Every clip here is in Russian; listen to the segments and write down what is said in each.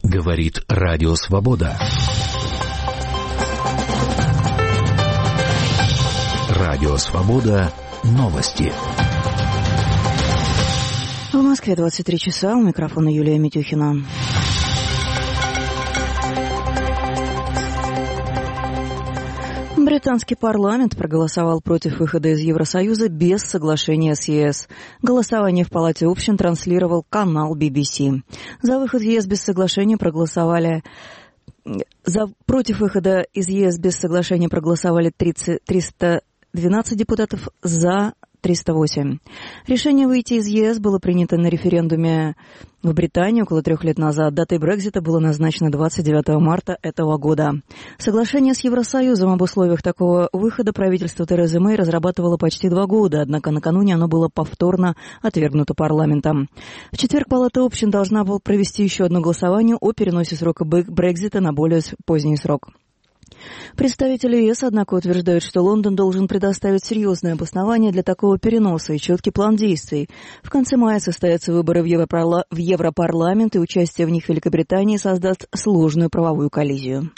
Говорит Радио Свобода. Радио Свобода. Новости. В Москве 23 часа. У микрофона Юлия Митюхина. Британский парламент проголосовал против выхода из Евросоюза без соглашения с ЕС. Голосование в Палате общин транслировал канал BBC. За выход в ЕС без соглашения проголосовали... Против выхода из ЕС без соглашения проголосовали 312 депутатов, за 308. Решение выйти из ЕС было принято на референдуме в Британии около 3 лет назад. Датой Брексита было назначено 29 марта этого года. Соглашение с Евросоюзом об условиях такого выхода правительство Терезы Мэй разрабатывало почти 2 года, однако накануне оно было повторно отвергнуто парламентом. В четверг Палата общин должна была провести еще одно голосование о переносе срока Брексита на более поздний срок. Представители ЕС, однако, утверждают, что Лондон должен предоставить серьезное обоснование для такого переноса и четкий план действий. В конце мая состоятся выборы в Европарламент, и участие в них Великобритании создаст сложную правовую коллизию.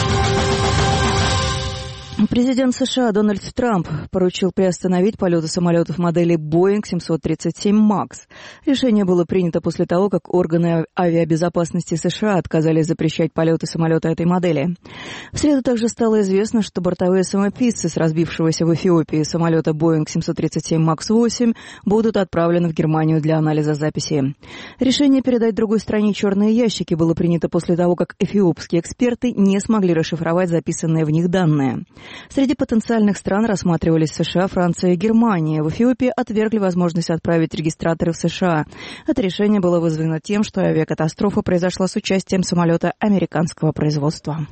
Президент США Дональд Трамп поручил приостановить полеты самолетов модели Boeing 737 MAX. Решение было принято после того, как органы авиабезопасности США отказались запрещать полеты самолета этой модели. В среду также стало известно, что бортовые самописцы с разбившегося в Эфиопии самолета Boeing 737 MAX 8 будут отправлены в Германию для анализа записи. Решение передать другой стране черные ящики было принято после того, как эфиопские эксперты не смогли расшифровать записанные в них данные. Среди потенциальных стран рассматривались США, Франция и Германия. В Эфиопии отвергли возможность отправить регистраторы в США. Это решение было вызвано тем, что авиакатастрофа произошла с участием самолета американского производства.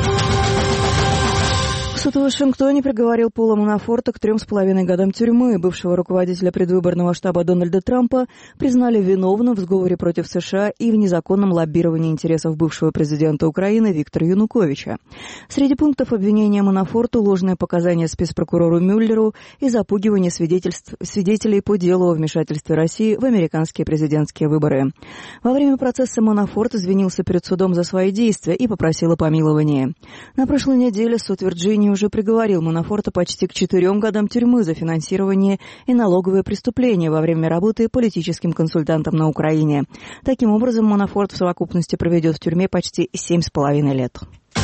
Суд в Вашингтоне приговорил Пола Манафорта к 3,5 годам тюрьмы. Бывшего руководителя предвыборного штаба Дональда Трампа признали виновным в сговоре против США и в незаконном лоббировании интересов бывшего президента Украины Виктора Януковича. Среди пунктов обвинения Манафорту ложные показания спецпрокурору Мюллеру и запугивание свидетелей по делу о вмешательстве России в американские президентские выборы. Во время процесса Манафорт извинился перед судом за свои действия и попросил о помиловании. На прошлой неделе суд Вирджинии уже приговорил Манафорта почти к 4 годам тюрьмы за финансирование и налоговые преступления во время работы политическим консультантом на Украине. Таким образом, Манафорт в совокупности проведет в тюрьме почти 7,5 лет.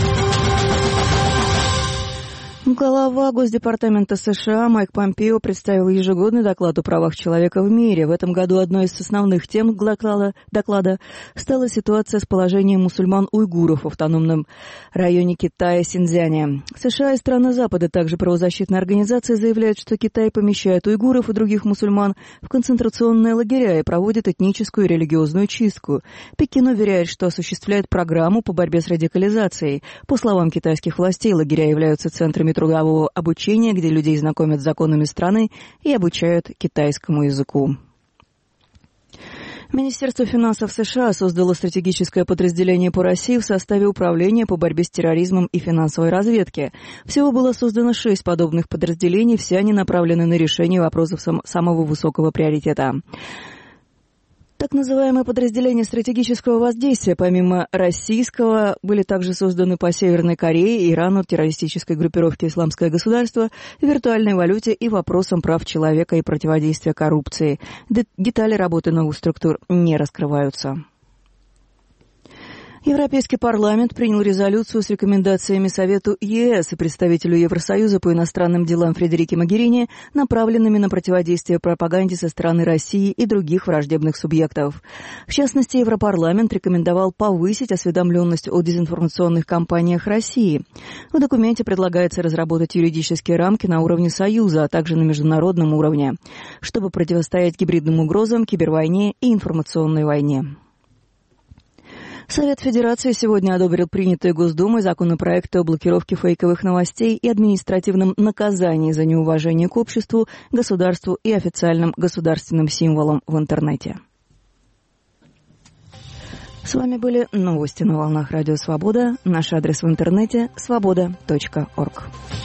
Глава Госдепартамента США Майк Помпео представил ежегодный доклад о правах человека в мире. В этом году одной из основных тем доклада стала ситуация с положением мусульман-уйгуров в автономном районе Китая Синьцзяня. США и страны Запада, также правозащитные организации, заявляют, что Китай помещает уйгуров и других мусульман в концентрационные лагеря и проводит этническую и религиозную чистку. Пекин уверяет, что осуществляет программу по борьбе с радикализацией. По словам китайских властей, лагеря являются центрами трудового обучения, где людей знакомят с законами страны и обучают китайскому языку. Министерство финансов США создало стратегическое подразделение по России в составе Управления по борьбе с терроризмом и финансовой разведки. Всего было создано 6 подобных подразделений, все они направлены на решение вопросов самого высокого приоритета. Так называемые подразделения стратегического воздействия, помимо российского, были также созданы по Северной Корее, Ирану, террористической группировке «Исламское государство», виртуальной валюте и вопросам прав человека и противодействия коррупции. Детали работы новых структур не раскрываются. Европейский парламент принял резолюцию с рекомендациями Совету ЕС и представителю Евросоюза по иностранным делам Фредерике Могерини, направленными на противодействие пропаганде со стороны России и других враждебных субъектов. В частности, Европарламент рекомендовал повысить осведомленность о дезинформационных кампаниях России. В документе предлагается разработать юридические рамки на уровне Союза, а также на международном уровне, чтобы противостоять гибридным угрозам, кибервойне и информационной войне. Совет Федерации сегодня одобрил принятые Госдумой законопроекты о блокировке фейковых новостей и административном наказании за неуважение к обществу, государству и официальным государственным символам в интернете. С вами были новости на волнах Радио Свобода. Наш адрес в интернете – svoboda.org.